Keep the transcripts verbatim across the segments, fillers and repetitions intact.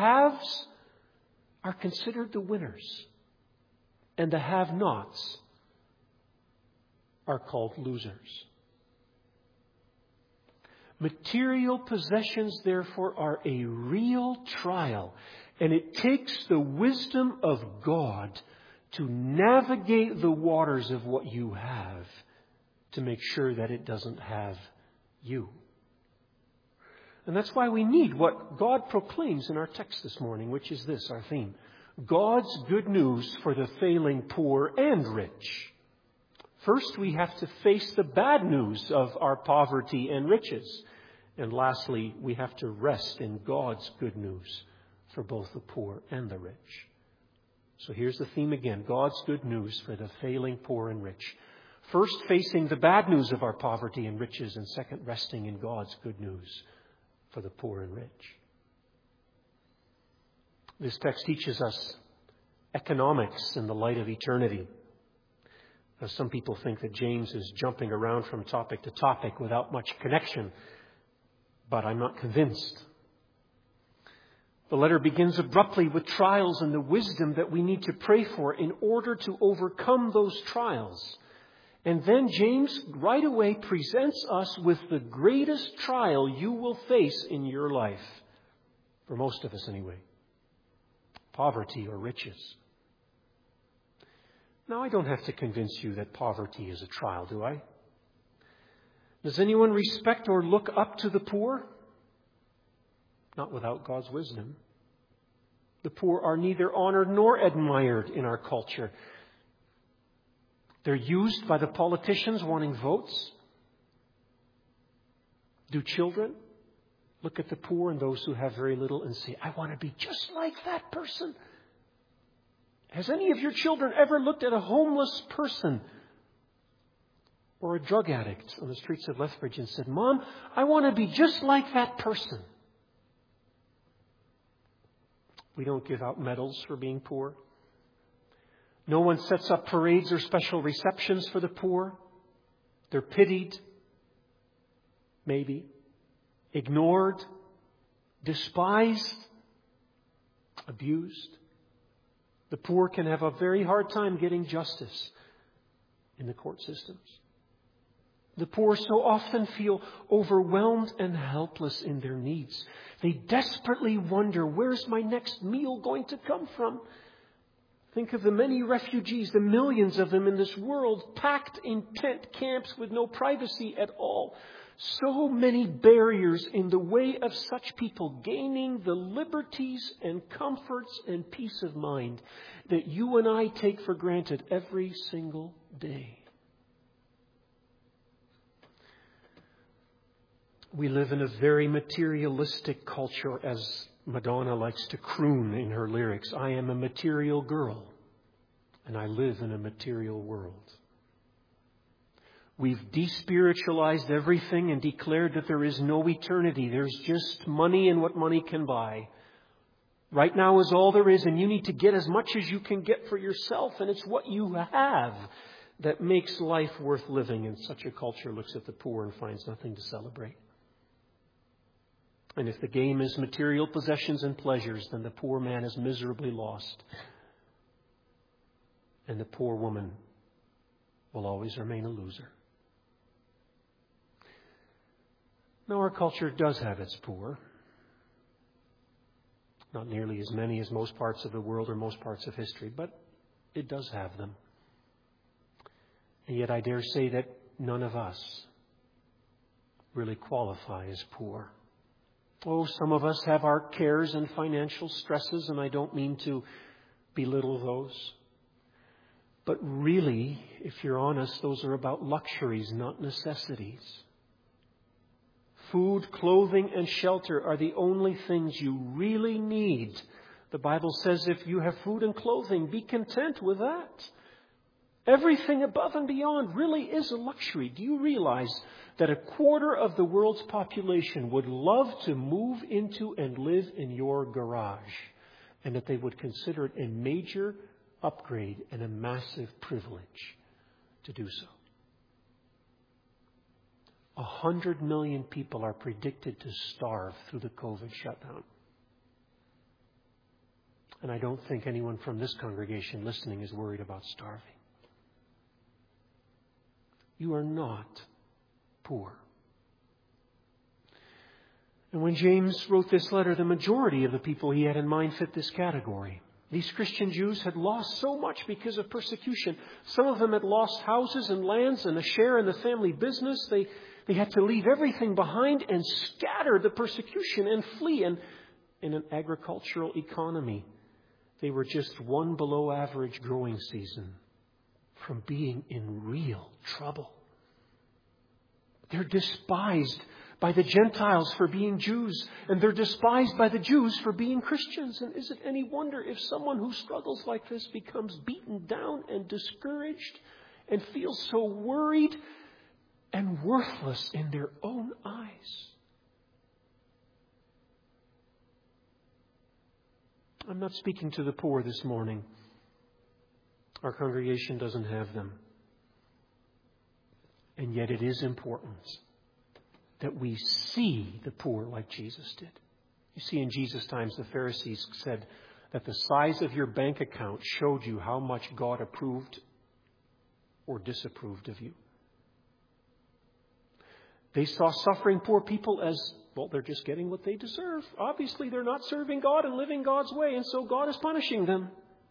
haves are considered the winners, and the have-nots are called losers. Material possessions, therefore, are a real trial, and it takes the wisdom of God to navigate the waters of what you have to make sure that it doesn't have you. And that's why we need what God proclaims in our text this morning, which is this, our theme: God's good news for the failing poor and rich. First, we have to face the bad news of our poverty and riches. And lastly, we have to rest in God's good news for both the poor and the rich. So here's the theme again: God's good news for the failing poor and rich. First, facing the bad news of our poverty and riches, and second, resting in God's good news for the poor and rich. This text teaches us economics in the light of eternity. Now, some people think that James is jumping around from topic to topic without much connection, but I'm not convinced. The letter begins abruptly with trials and the wisdom that we need to pray for in order to overcome those trials. And then James right away presents us with the greatest trial you will face in your life. For most of us anyway. Poverty or riches. Now, I don't have to convince you that poverty is a trial, do I? Does anyone respect or look up to the poor? Not without God's wisdom. The poor are neither honored nor admired in our culture. They're used by the politicians wanting votes. Do children look at the poor and those who have very little and say, I want to be just like that person? Has any of your children ever looked at a homeless person or a drug addict on the streets of Lethbridge and said, Mom, I want to be just like that person? We don't give out medals for being poor. No one sets up parades or special receptions for the poor. They're pitied, maybe, ignored, despised, abused. The poor can have a very hard time getting justice in the court systems. The poor so often feel overwhelmed and helpless in their needs. They desperately wonder, where's my next meal going to come from? Think of the many refugees, the millions of them in this world, packed in tent camps with no privacy at all. So many barriers in the way of such people gaining the liberties and comforts and peace of mind that you and I take for granted every single day. We live in a very materialistic culture, as Madonna likes to croon in her lyrics. I am a material girl, and I live in a material world. We've despiritualized everything and declared that there is no eternity. There's just money and what money can buy. Right now is all there is, and you need to get as much as you can get for yourself, and it's what you have that makes life worth living. And such a culture looks at the poor and finds nothing to celebrate. And if the game is material possessions and pleasures, then the poor man is miserably lost. And the poor woman will always remain a loser. Now, our culture does have its poor. Not nearly as many as most parts of the world or most parts of history, but it does have them. And yet I dare say that none of us really qualify as poor. Oh, some of us have our cares and financial stresses, and I don't mean to belittle those. But really, if you're honest, those are about luxuries, not necessities. Food, clothing, and shelter are the only things you really need. The Bible says if you have food and clothing, be content with that. Everything above and beyond really is a luxury. Do you realize that a quarter of the world's population would love to move into and live in your garage, and that they would consider it a major upgrade and a massive privilege to do so? A hundred million people are predicted to starve through the COVID shutdown. And I don't think anyone from this congregation listening is worried about starving. You are not poor. And when James wrote this letter, the majority of the people he had in mind fit this category. These Christian Jews had lost so much because of persecution. Some of them had lost houses and lands and a share in the family business. They, they had to leave everything behind and scatter the persecution and flee. And in an agricultural economy, they were just one below average growing season from being in real trouble. They're despised by the Gentiles for being Jews, and they're despised by the Jews for being Christians. And is it any wonder if someone who struggles like this becomes beaten down and discouraged and feels so worried and worthless in their own eyes? I'm not speaking to the poor this morning. Our congregation doesn't have them. And yet it is important that we see the poor like Jesus did. You see, in Jesus' times, the Pharisees said that the size of your bank account showed you how much God approved or disapproved of you. They saw suffering poor people as, well, they're just getting what they deserve. Obviously, they're not serving God and living God's way, and so God is punishing them.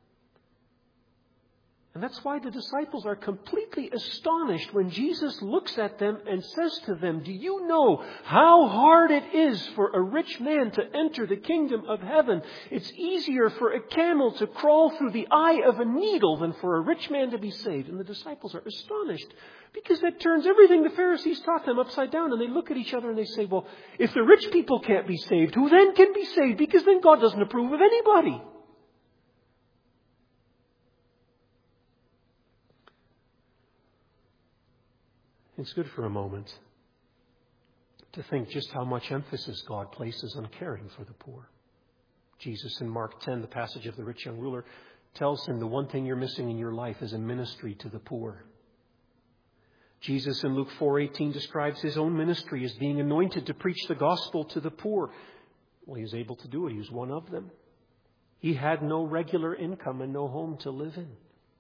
And that's why the disciples are completely astonished when Jesus looks at them and says to them, do you know how hard it is for a rich man to enter the kingdom of heaven? It's easier for a camel to crawl through the eye of a needle than for a rich man to be saved. And the disciples are astonished because that turns everything the Pharisees taught them upside down. And they look at each other and they say, well, if the rich people can't be saved, who then can be saved? Because then God doesn't approve of anybody. It's good for a moment to think just how much emphasis God places on caring for the poor. Jesus in Mark ten, the passage of the rich young ruler, tells him the one thing you're missing in your life is a ministry to the poor. Jesus in Luke four eighteen describes his own ministry as being anointed to preach the gospel to the poor. Well, he was able to do it. He was one of them. He had no regular income and no home to live in.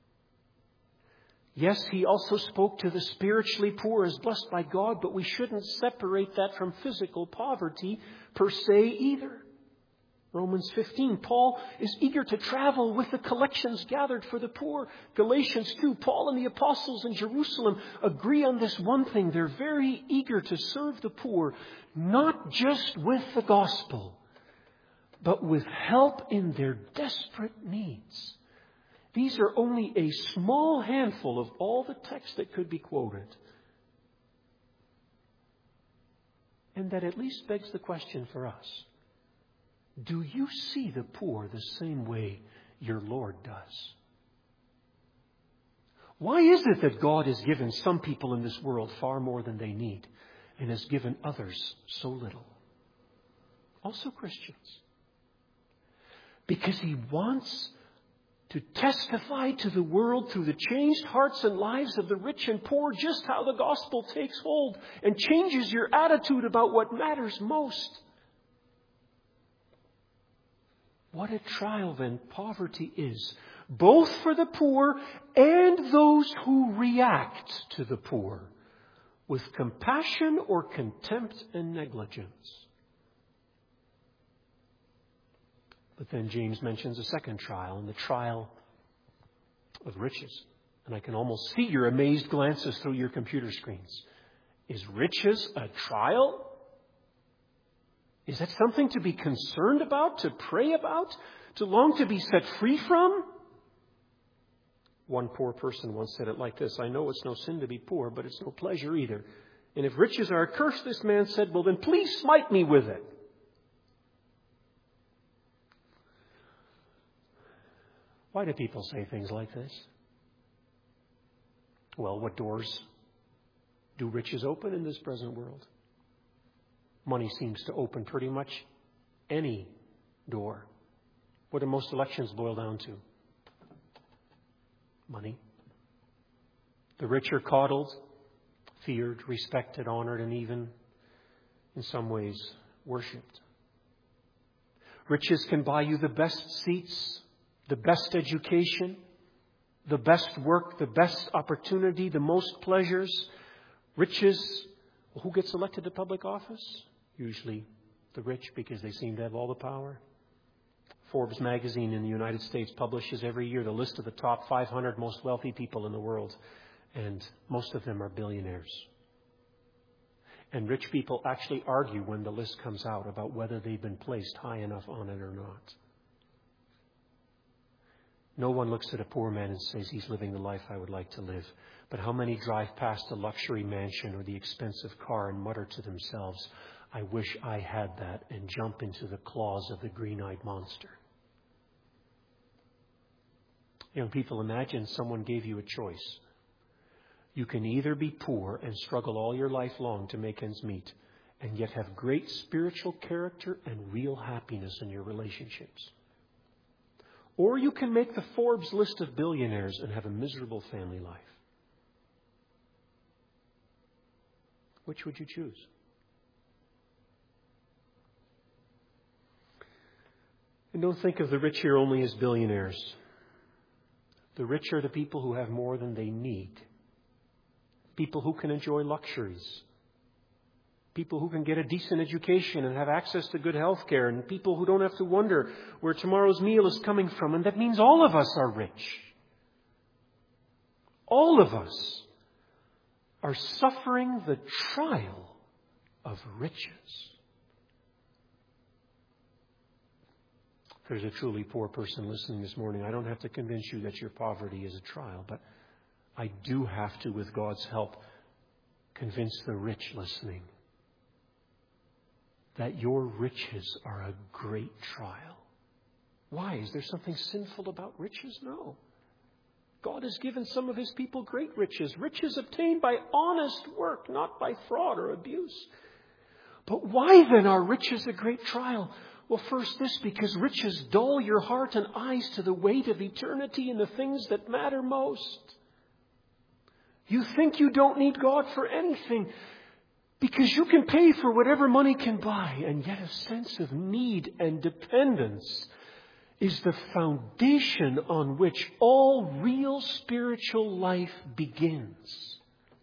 Yes, he also spoke to the spiritually poor as blessed by God, but we shouldn't separate that from physical poverty per se either. Romans fifteen, Paul is eager to travel with the collections gathered for the poor. Galatians two, Paul and the apostles in Jerusalem agree on this one thing. They're very eager to serve the poor, not just with the gospel, but with help in their desperate needs. These are only a small handful of all the texts that could be quoted. And that at least begs the question for us. Do you see the poor the same way your Lord does? Why is it that God has given some people in this world far more than they need and has given others so little? Also Christians. Because He wants to testify to the world through the changed hearts and lives of the rich and poor just how the gospel takes hold and changes your attitude about what matters most. What a trial then poverty is, both for the poor and those who react to the poor with compassion or contempt and negligence. But then James mentions a second trial, and the trial of riches. And I can almost see your amazed glances through your computer screens. Is riches a trial? Is that something to be concerned about, to pray about, to long to be set free from? One poor person once said it like this: I know it's no sin to be poor, but it's no pleasure either. And if riches are a curse, this man said, well then please smite me with it. Why do people say things like this? Well, what doors do riches open in this present world? Money seems to open pretty much any door. What do most elections boil down to? Money. The rich are coddled, feared, respected, honored, and even, in some ways, worshipped. Riches can buy you the best seats, the best education, the best work, the best opportunity, the most pleasures. Riches, well, who gets elected to public office? Usually the rich, because they seem to have all the power. Forbes magazine in the United States publishes every year the list of the top five hundred most wealthy people in the world. And most of them are billionaires. And rich people actually argue when the list comes out about whether they've been placed high enough on it or not. No one looks at a poor man and says, he's living the life I would like to live. But how many drive past a luxury mansion or the expensive car and mutter to themselves, I wish I had that, and jump into the claws of the green-eyed monster. Young people, imagine someone gave you a choice. You can either be poor and struggle all your life long to make ends meet, and yet have great spiritual character and real happiness in your relationships. Or you can make the Forbes list of billionaires and have a miserable family life. Which would you choose? And don't think of the rich here only as billionaires. The rich are the people who have more than they need. People who can enjoy luxuries. People who can get a decent education and have access to good health care. And people who don't have to wonder where tomorrow's meal is coming from. And that means all of us are rich. All of us are suffering the trial of riches. If there's a truly poor person listening this morning, I don't have to convince you that your poverty is a trial, but I do have to, with God's help, convince the rich listening that your riches are a great trial. Why? Is there something sinful about riches? No. God has given some of His people great riches. Riches obtained by honest work, not by fraud or abuse. But why then are riches a great trial? Well, first this, because riches dull your heart and eyes to the weight of eternity and the things that matter most. You think you don't need God for anything because you can pay for whatever money can buy, and yet a sense of need and dependence is the foundation on which all real spiritual life begins.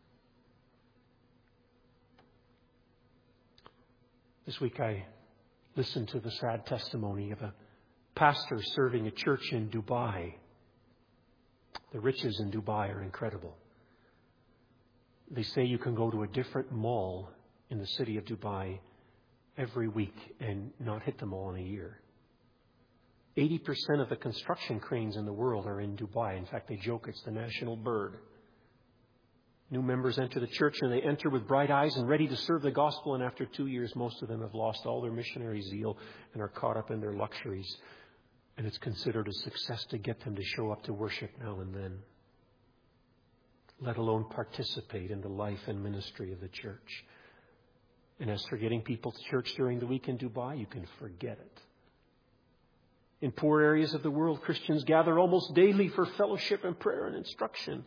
This week I listened to the sad testimony of a pastor serving a church in Dubai. The riches in Dubai are incredible. They say you can go to a different mall in the city of Dubai every week and not hit them all in a year. eighty percent of the construction cranes in the world are in Dubai. In fact, they joke it's the national bird. New members enter the church and they enter with bright eyes and ready to serve the gospel. And after two years, most of them have lost all their missionary zeal and are caught up in their luxuries. And it's considered a success to get them to show up to worship now and then, let alone participate in the life and ministry of the church. And as for getting people to church during the week in Dubai, you can forget it. In poor areas of the world, Christians gather almost daily for fellowship and prayer and instruction.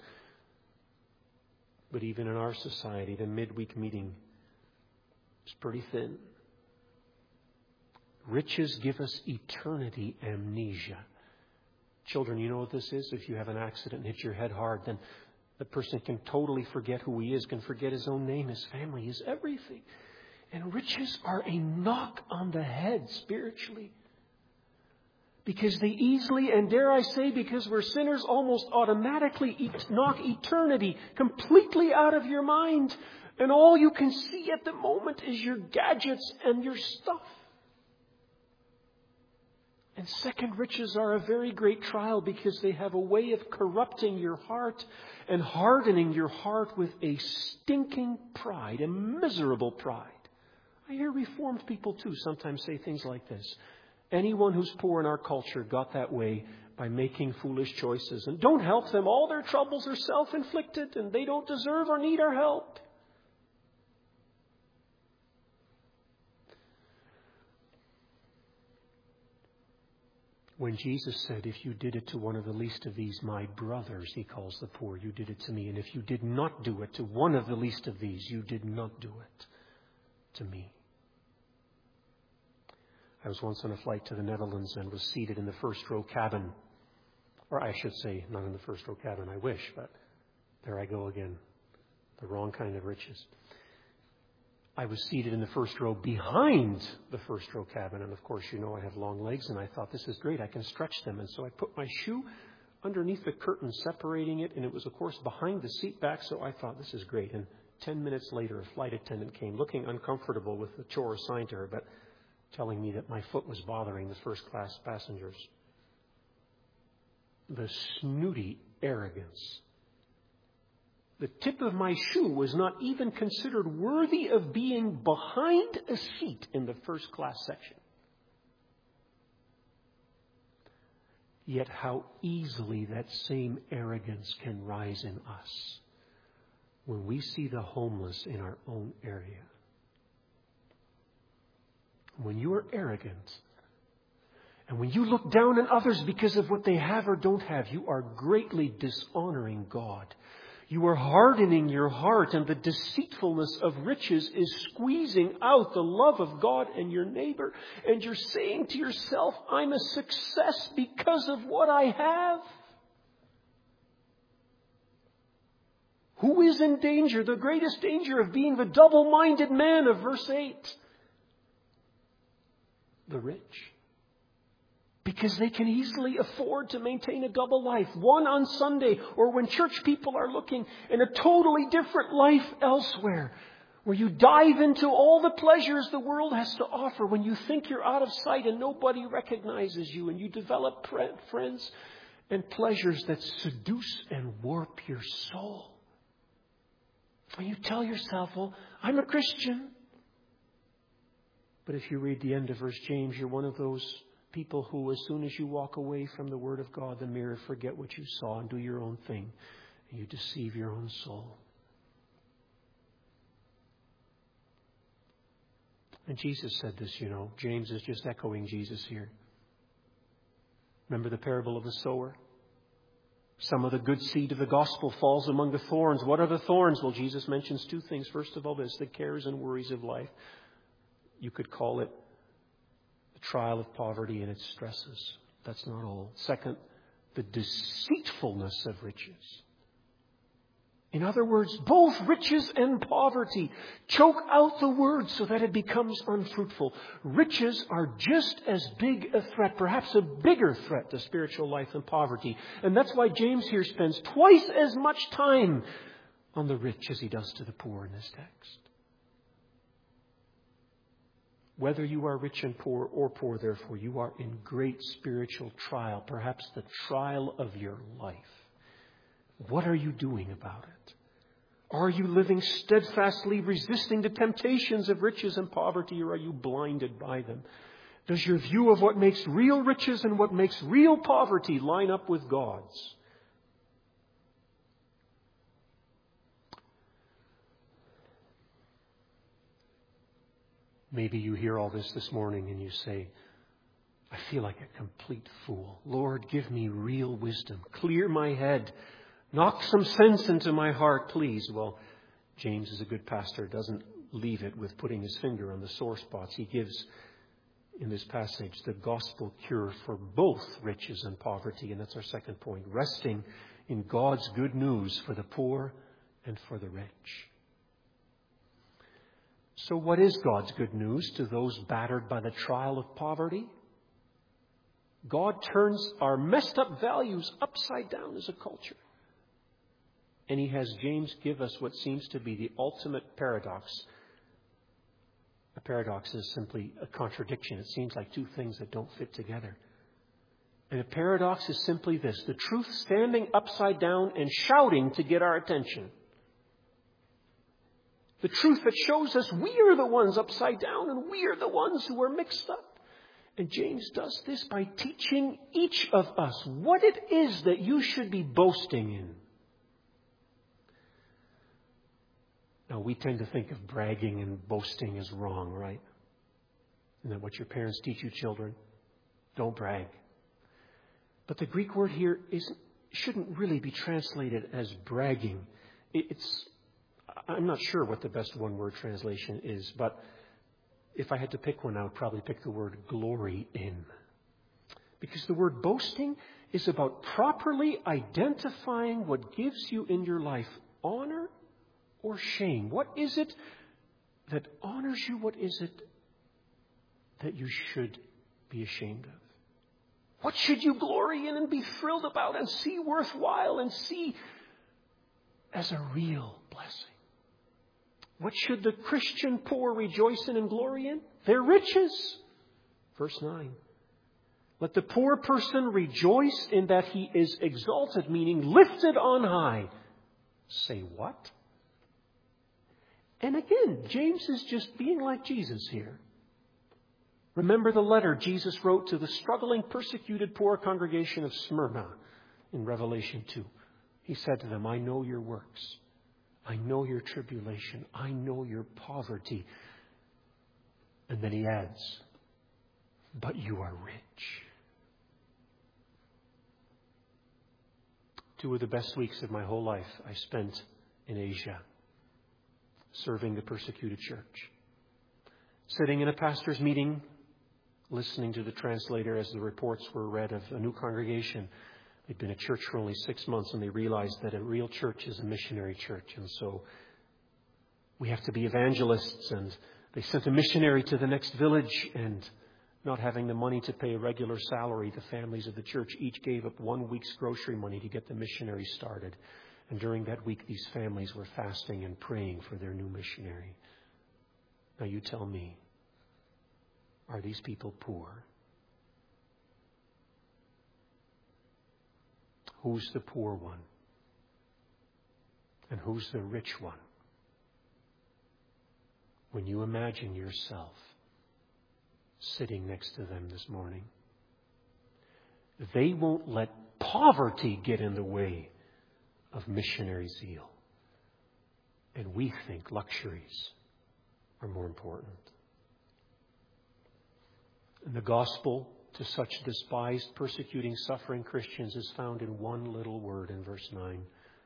But even in our society, the midweek meeting is pretty thin. Riches give us eternity amnesia. Children, you know what this is? If you have an accident and hit your head hard, then the person can totally forget who he is, can forget his own name, his family, his everything. And riches are a knock on the head spiritually. Because they easily, and dare I say, because we're sinners, almost automatically et- knock eternity completely out of your mind. And all you can see at the moment is your gadgets and your stuff. And second, riches are a very great trial because they have a way of corrupting your heart and hardening your heart with a stinking pride, a miserable pride. I hear Reformed people too sometimes say things like this. Anyone who's poor in our culture got that way by making foolish choices. And don't help them. All their troubles are self-inflicted and they don't deserve or need our help. When Jesus said, if you did it to one of the least of these, my brothers, He calls the poor, you did it to me. And if you did not do it to one of the least of these, you did not do it to me. I was once on a flight to the Netherlands and was seated in the first row cabin. Or I should say, not in the first row cabin, I wish, but there I go again. The wrong kind of riches. I was seated in the first row behind the first row cabin. And of course, you know, I have long legs and I thought, this is great. I can stretch them. And so I put my shoe underneath the curtain, separating it. And it was, of course, behind the seat back. So I thought, this is great. And ten minutes later, a flight attendant came looking uncomfortable with the chore assigned to her, but telling me that my foot was bothering the first class passengers. The snooty arrogance. The tip of my shoe was not even considered worthy of being behind a seat in the first class section. Yet how easily that same arrogance can rise in us when we see the homeless in our own area. When you are arrogant, and when you look down on others because of what they have or don't have, you are greatly dishonoring God. You are hardening your heart, and the deceitfulness of riches is squeezing out the love of God and your neighbor. And you're saying to yourself, I'm a success because of what I have. Who is in danger? The greatest danger of being the double-minded man of verse eight. The rich. Because they can easily afford to maintain a double life. One on Sunday or when church people are looking, and a totally different life elsewhere. Where you dive into all the pleasures the world has to offer when you think you're out of sight and nobody recognizes you. And you develop friends and pleasures that seduce and warp your soul. When you tell yourself, well, I'm a Christian. But if you read the end of verse James, you're one of those people who, as soon as you walk away from the Word of God, the mirror, forget what you saw and do your own thing. And you deceive your own soul. And Jesus said this, you know. James is just echoing Jesus here. Remember the parable of the sower? Some of the good seed of the gospel falls among the thorns. What are the thorns? Well, Jesus mentions two things. First of all, this, the cares and worries of life. You could call it the trial of poverty and its stresses. That's not all. Second, the deceitfulness of riches. In other words, both riches and poverty choke out the word so that it becomes unfruitful. Riches are just as big a threat, perhaps a bigger threat to spiritual life than poverty. And that's why James here spends twice as much time on the rich as he does to the poor in this text. Whether you are rich and poor or poor, therefore, you are in great spiritual trial, perhaps the trial of your life. What are you doing about it? Are you living steadfastly resisting the temptations of riches and poverty, or are you blinded by them? Does your view of what makes real riches and what makes real poverty line up with God's? Maybe you hear all this this morning and you say, I feel like a complete fool. Lord, give me real wisdom. Clear my head. Knock some sense into my heart, please. Well, James is a good pastor, doesn't leave it with putting his finger on the sore spots. He gives, in this passage, the gospel cure for both riches and poverty. And that's our second point. Resting in God's good news for the poor and for the rich. So what is God's good news to those battered by the trial of poverty? God turns our messed up values upside down as a culture. And he has James give us what seems to be the ultimate paradox. A paradox is simply a contradiction. It seems like two things that don't fit together. And a paradox is simply this: the truth standing upside down and shouting to get our attention. The truth that shows us we are the ones upside down and we are the ones who are mixed up. And James does this by teaching each of us what it is that you should be boasting in. Now, we tend to think of bragging and boasting as wrong, right? Isn't that what your parents teach you, children? Don't brag. But the Greek word here isn't, shouldn't really be translated as bragging. It's, I'm not sure what the best one-word translation is, but if I had to pick one, I would probably pick the word glory in. Because the word boasting is about properly identifying what gives you in your life honor or shame. What is it that honors you? What is it that you should be ashamed of? What should you glory in and be thrilled about and see worthwhile and see as a real blessing? What should the Christian poor rejoice in and glory in? Their riches. Verse nine. Let the poor person rejoice in that he is exalted, meaning lifted on high. Say what? And again, James is just being like Jesus here. Remember the letter Jesus wrote to the struggling, persecuted, poor congregation of Smyrna in Revelation two. He said to them, I know your works. I know your tribulation. I know your poverty. And then he adds, but you are rich. Two of the best weeks of my whole life I spent in Asia, serving the persecuted church. Sitting in a pastor's meeting, listening to the translator as the reports were read of a new congregation. They'd been at church for only six months and they realized that a real church is a missionary church. And so we have to be evangelists. And they sent a missionary to the next village, and not having the money to pay a regular salary, the families of the church each gave up one week's grocery money to get the missionary started. And during that week, these families were fasting and praying for their new missionary. Now you tell me, are these people poor? Who's the poor one? And who's the rich one? When you imagine yourself sitting next to them this morning, they won't let poverty get in the way of missionary zeal. And we think luxuries are more important. And the gospel to such despised, persecuting, suffering Christians is found in one little word in verse nine.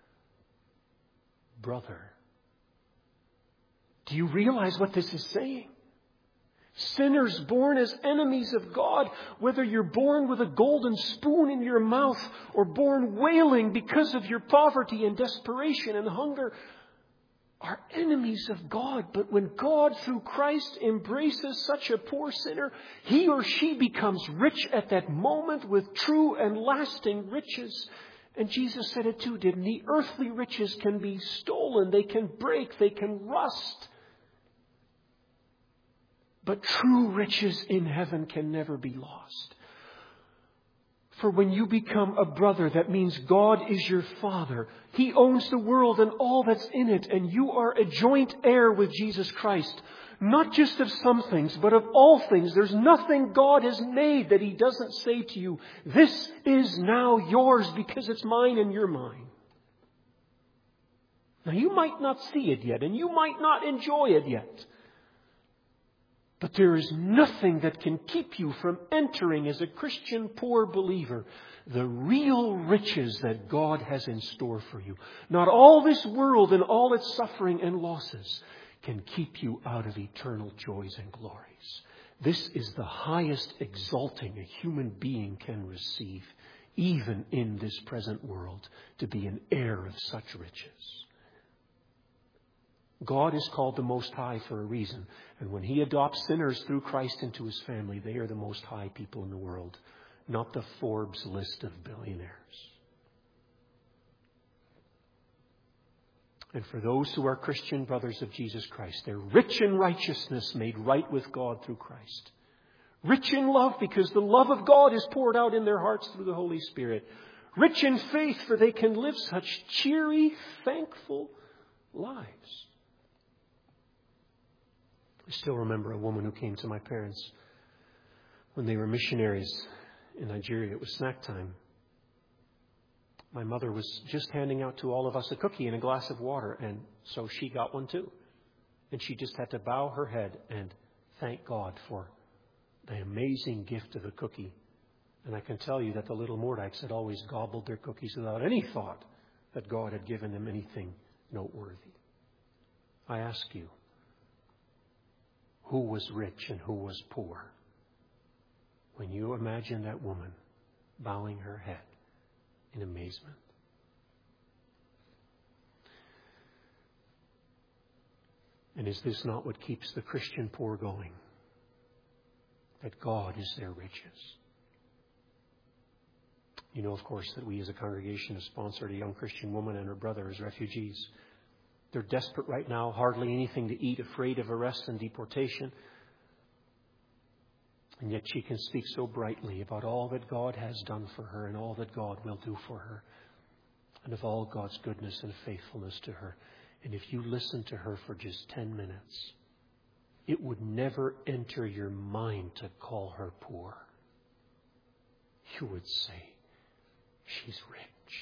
Brother. Do you realize what this is saying? Sinners born as enemies of God, whether you're born with a golden spoon in your mouth or born wailing because of your poverty and desperation and hunger, are enemies of God. But when God, through Christ, embraces such a poor sinner, he or she becomes rich at that moment with true and lasting riches. And Jesus said it too, didn't he? Earthly riches can be stolen, they can break, they can rust. But true riches in heaven can never be lost. For when you become a brother, that means God is your Father. He owns the world and all that's in it, and you are a joint heir with Jesus Christ. Not just of some things, but of all things. There's nothing God has made that He doesn't say to you, this is now yours because it's mine and you're mine. Now you might not see it yet, and you might not enjoy it yet. But there is nothing that can keep you from entering as a Christian poor believer the real riches that God has in store for you. Not all this world and all its suffering and losses can keep you out of eternal joys and glories. This is the highest exalting a human being can receive, even in this present world, to be an heir of such riches. God is called the Most High for a reason. And when He adopts sinners through Christ into His family, they are the most high people in the world, not the Forbes list of billionaires. And for those who are Christian brothers of Jesus Christ, they're rich in righteousness, made right with God through Christ. Rich in love because the love of God is poured out in their hearts through the Holy Spirit. Rich in faith for they can live such cheery, thankful lives. I still remember a woman who came to my parents when they were missionaries in Nigeria. It was snack time. My mother was just handing out to all of us a cookie and a glass of water, and so she got one too. And she just had to bow her head and thank God for the amazing gift of a cookie. And I can tell you that the little Mordyks had always gobbled their cookies without any thought that God had given them anything noteworthy. I ask you, who was rich and who was poor. When you imagine that woman bowing her head in amazement. And is this not what keeps the Christian poor going? That God is their riches. You know, of course, that we as a congregation have sponsored a young Christian woman and her brother as refugees. They're desperate right now, hardly anything to eat, afraid of arrest and deportation. And yet she can speak so brightly about all that God has done for her and all that God will do for her. And of all God's goodness and faithfulness to her. And if you listen to her for just ten minutes, it would never enter your mind to call her poor. You would say, she's rich.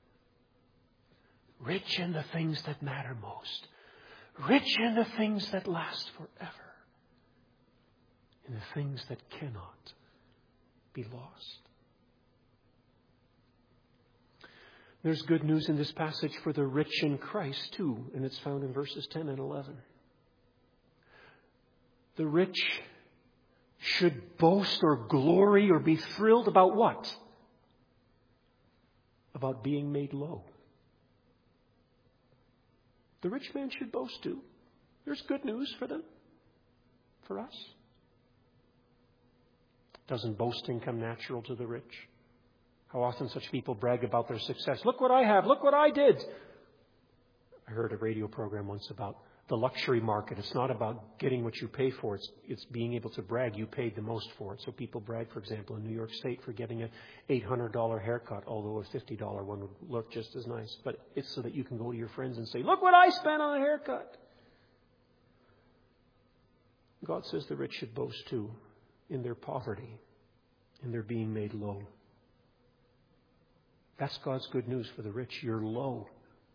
Rich in the things that matter most. Rich in the things that last forever. In the things that cannot be lost. There's good news in this passage for the rich in Christ too, and it's found in verses ten and eleven. The rich should boast or glory or be thrilled about what? About being made low. The rich man should boast too. There's good news for them, for us. Doesn't boasting come natural to the rich? How often such people brag about their success. Look what I have. Look what I did. I heard a radio program once about the luxury market. It's not about getting what you pay for. It's, it's being able to brag you paid the most for it. So people brag, for example, in New York State for getting an eight hundred dollars haircut, although a fifty dollars one would look just as nice. But it's so that you can go to your friends and say, look what I spent on a haircut. God says the rich should boast too in their poverty, in their being made low. That's God's good news for the rich. You're low.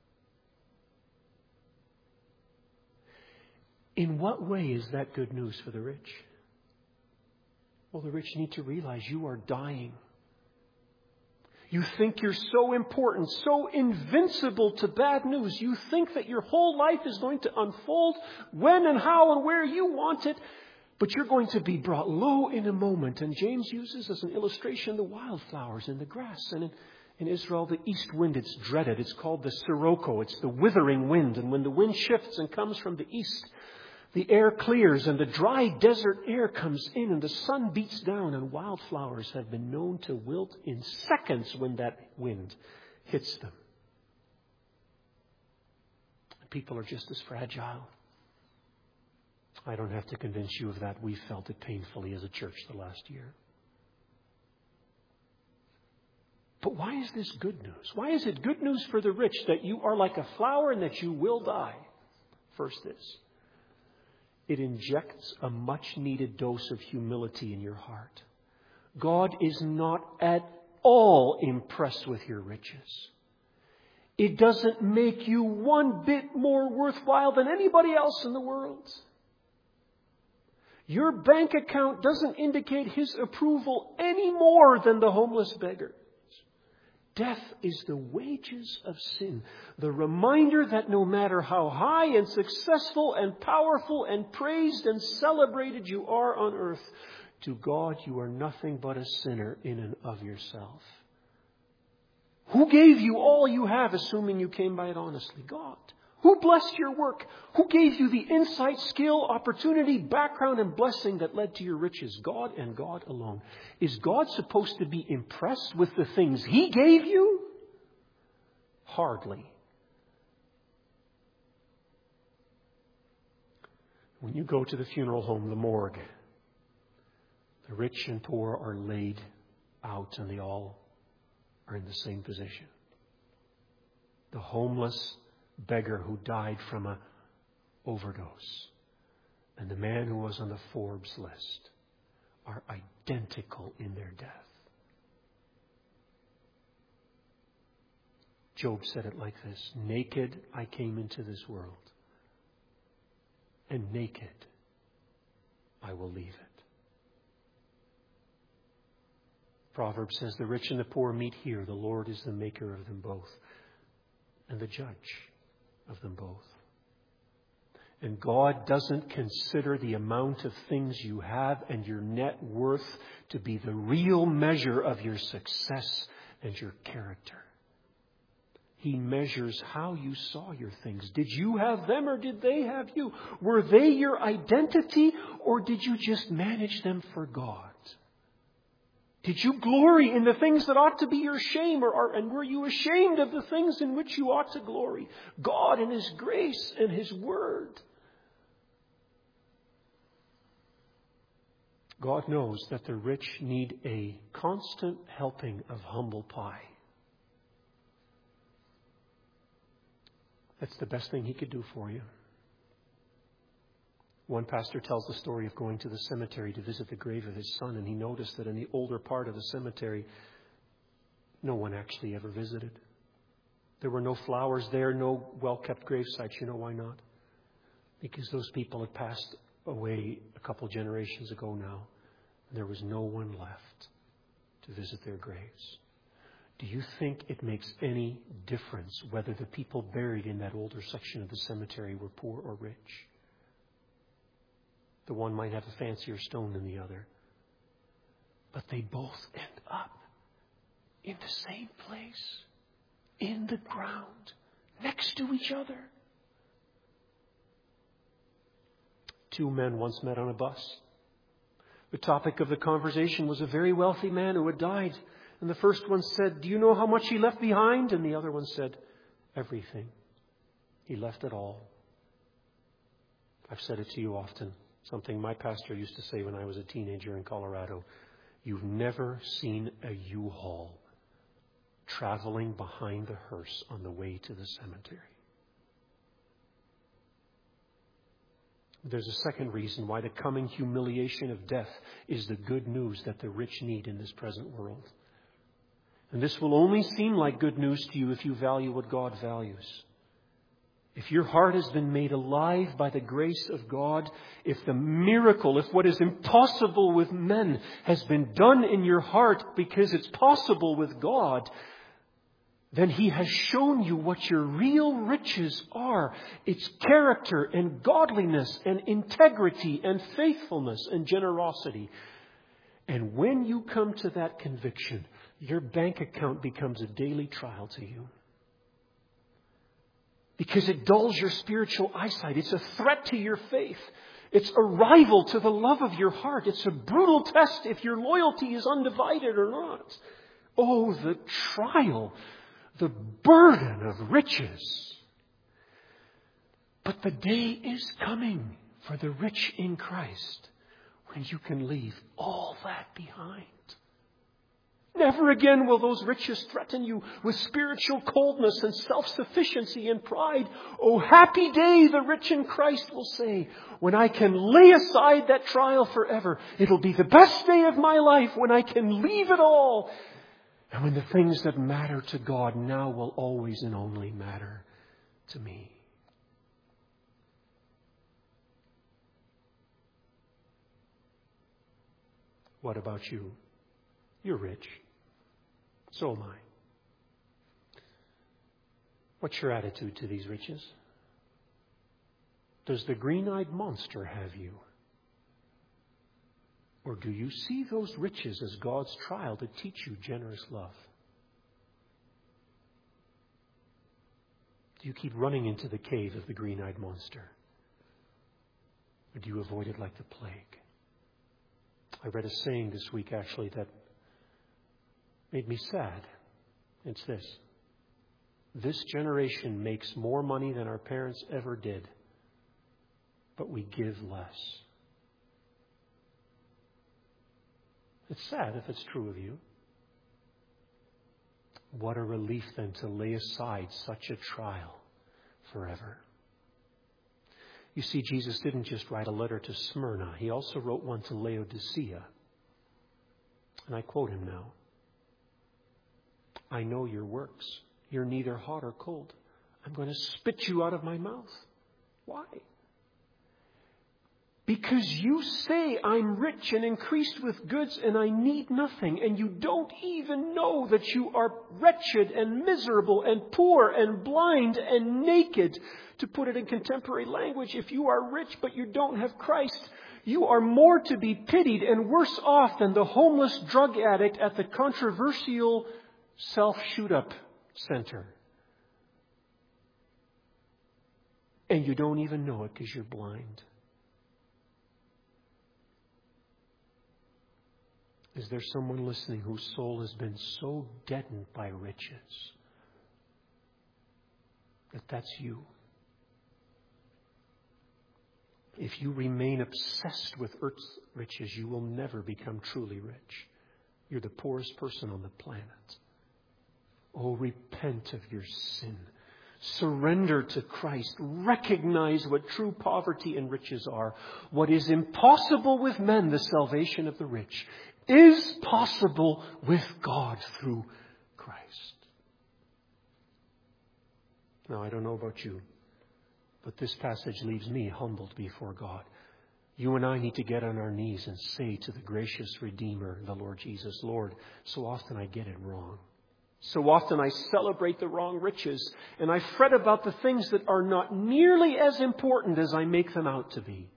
In what way is that good news for the rich? Well, the rich need to realize you are dying. You think you're so important, so invincible to bad news. You think that your whole life is going to unfold when and how and where you want it. But you're going to be brought low in a moment. And James uses as an illustration the wildflowers and the grass. And in, in Israel, the east wind, it's dreaded. It's called the sirocco. It's the withering wind. And when the wind shifts and comes from the east, the air clears and the dry desert air comes in and the sun beats down. And wildflowers have been known to wilt in seconds when that wind hits them. People are just as fragile. I don't have to convince you of that. We felt it painfully as a church the last year. But why is this good news? Why is it good news for the rich that you are like a flower and that you will die? First this. It injects a much needed dose of humility in your heart. God is not at all impressed with your riches. It doesn't make you one bit more worthwhile than anybody else in the world. Your bank account doesn't indicate His approval any more than the homeless beggar. Death is the wages of sin. The reminder that no matter how high and successful and powerful and praised and celebrated you are on earth, to God you are nothing but a sinner in and of yourself. Who gave you all you have, assuming you came by it honestly? God. Who blessed your work? Who gave you the insight, skill, opportunity, background, and blessing that led to your riches? God and God alone. Is God supposed to be impressed with the things He gave you? Hardly. When you go to the funeral home, the morgue, the rich and poor are laid out and they all are in the same position. The homeless beggar who died from an overdose and the man who was on the Forbes list are identical in their death. Job said it like this: naked I came into this world, and naked I will leave it. Proverbs says the rich and the poor meet here. The Lord is the maker of them both and the judge of them both. And God doesn't consider the amount of things you have and your net worth to be the real measure of your success and your character. He measures how you saw your things. Did you have them or did they have you? Were they your identity or did you just manage them for God? Did you glory in the things that ought to be your shame, or, or and were you ashamed of the things in which you ought to glory? God and His grace and His Word. God knows that the rich need a constant helping of humble pie. That's the best thing He could do for you. One pastor tells the story of going to the cemetery to visit the grave of his son, and he noticed that in the older part of the cemetery, no one actually ever visited. There were no flowers there, no well-kept grave sites. You know why not? Because those people had passed away a couple generations ago now, and there was no one left to visit their graves. Do you think it makes any difference whether the people buried in that older section of the cemetery were poor or rich? The one might have a fancier stone than the other. But they both end up in the same place, in the ground, next to each other. Two men once met on a bus. The topic of the conversation was a very wealthy man who had died. And the first one said, "Do you know how much he left behind?" And the other one said, "Everything. He left it all." I've said it to you often. Something my pastor used to say when I was a teenager in Colorado. You've never seen a U-Haul traveling behind the hearse on the way to the cemetery. There's a second reason why the coming humiliation of death is the good news that the rich need in this present world. And this will only seem like good news to you if you value what God values. If your heart has been made alive by the grace of God, if the miracle, if what is impossible with men has been done in your heart because it's possible with God, then He has shown you what your real riches are. It's character and godliness and integrity and faithfulness and generosity. And when you come to that conviction, your bank account becomes a daily trial to you. Because it dulls your spiritual eyesight. It's a threat to your faith. It's a rival to the love of your heart. It's a brutal test if your loyalty is undivided or not. Oh, the trial, the burden of riches. But the day is coming for the rich in Christ when you can leave all that behind. Never again will those riches threaten you with spiritual coldness and self-sufficiency and pride. Oh, happy day, the rich in Christ will say, when I can lay aside that trial forever. It'll be the best day of my life when I can leave it all. And when the things that matter to God now will always and only matter to me. What about you? You're rich. So am I. What's your attitude to these riches? Does the green-eyed monster have you? Or do you see those riches as God's trial to teach you generous love? Do you keep running into the cave of the green-eyed monster? Or do you avoid it like the plague? I read a saying this week, actually, that made me sad. It's this. This generation makes more money than our parents ever did, but we give less. It's sad if it's true of you. What a relief then to lay aside such a trial forever. You see, Jesus didn't just write a letter to Smyrna. He also wrote one to Laodicea. And I quote him now. I know your works. You're neither hot or cold. I'm going to spit you out of my mouth. Why? Because you say, I'm rich and increased with goods and I need nothing, and you don't even know that you are wretched and miserable and poor and blind and naked. To put it in contemporary language, if you are rich but you don't have Christ, you are more to be pitied and worse off than the homeless drug addict at the controversial self-shoot-up center. And you don't even know it because you're blind. Is there someone listening whose soul has been so deadened by riches that that's you? If you remain obsessed with earth's riches, you will never become truly rich. You're the poorest person on the planet. Oh, repent of your sin. Surrender to Christ. Recognize what true poverty and riches are. What is impossible with men, the salvation of the rich, is possible with God through Christ. Now, I don't know about you, but this passage leaves me humbled before God. You and I need to get on our knees and say to the gracious Redeemer, the Lord Jesus, Lord, so often I get it wrong. So often I celebrate the wrong riches, and I fret about the things that are not nearly as important as I make them out to be.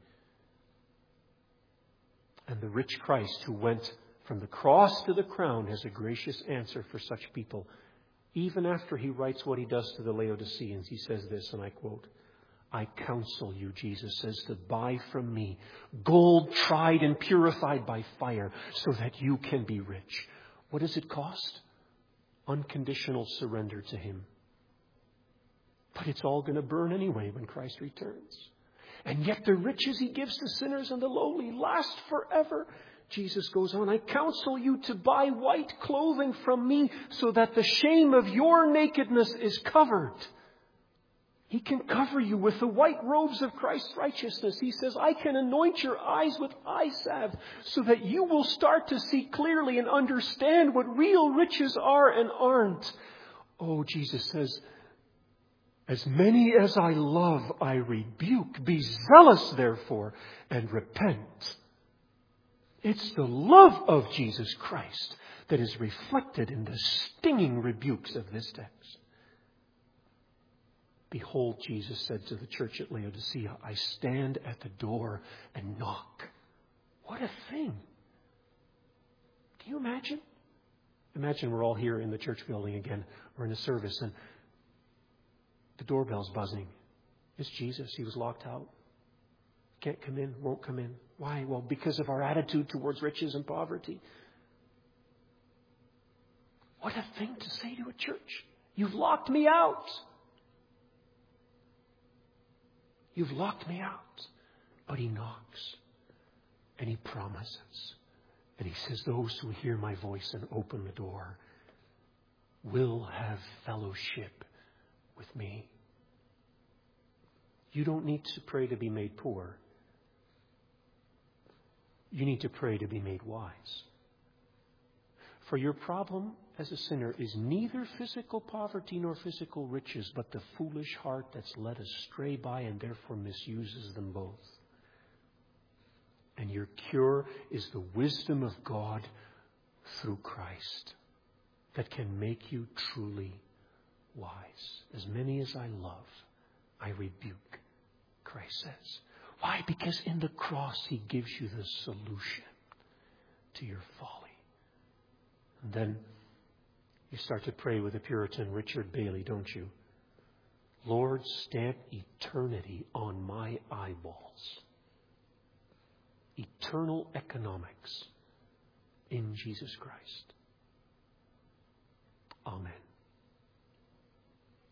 And the rich Christ who went from the cross to the crown has a gracious answer for such people. Even after he writes what he does to the Laodiceans, he says this, and I quote, I counsel you, Jesus says, to buy from me gold tried and purified by fire so that you can be rich. What does it cost? Unconditional surrender to him. But it's all going to burn anyway when Christ returns. And yet the riches he gives to sinners and the lowly last forever. Jesus goes on, I counsel you to buy white clothing from me so that the shame of your nakedness is covered. He can cover you with the white robes of Christ's righteousness. He says, I can anoint your eyes with eye salve so that you will start to see clearly and understand what real riches are and aren't. Oh, Jesus says, as many as I love, I rebuke. Be zealous, therefore, and repent. It's the love of Jesus Christ that is reflected in the stinging rebukes of this text. Behold, Jesus said to the church at Laodicea, I stand at the door and knock. What a thing. Can you imagine? Imagine we're all here in the church building again. We're in a service and the doorbell's buzzing. It's Jesus. He was locked out. Can't come in, won't come in. Why? Well, because of our attitude towards riches and poverty. What a thing to say to a church. You've locked me out. You've locked me out. But he knocks. And he promises. And he says, those who hear my voice and open the door will have fellowship with me. You don't need to pray to be made poor. You need to pray to be made wise. For your problem as a sinner is neither physical poverty nor physical riches, but the foolish heart that's led astray by and therefore misuses them both. And your cure is the wisdom of God through Christ that can make you truly wise. As many as I love, I rebuke, Christ says. Why? Because in the cross he gives you the solution to your folly. And then you start to pray with the Puritan Richard Bailey, don't you? Lord, stamp eternity on my eyeballs. Eternal economics in Jesus Christ.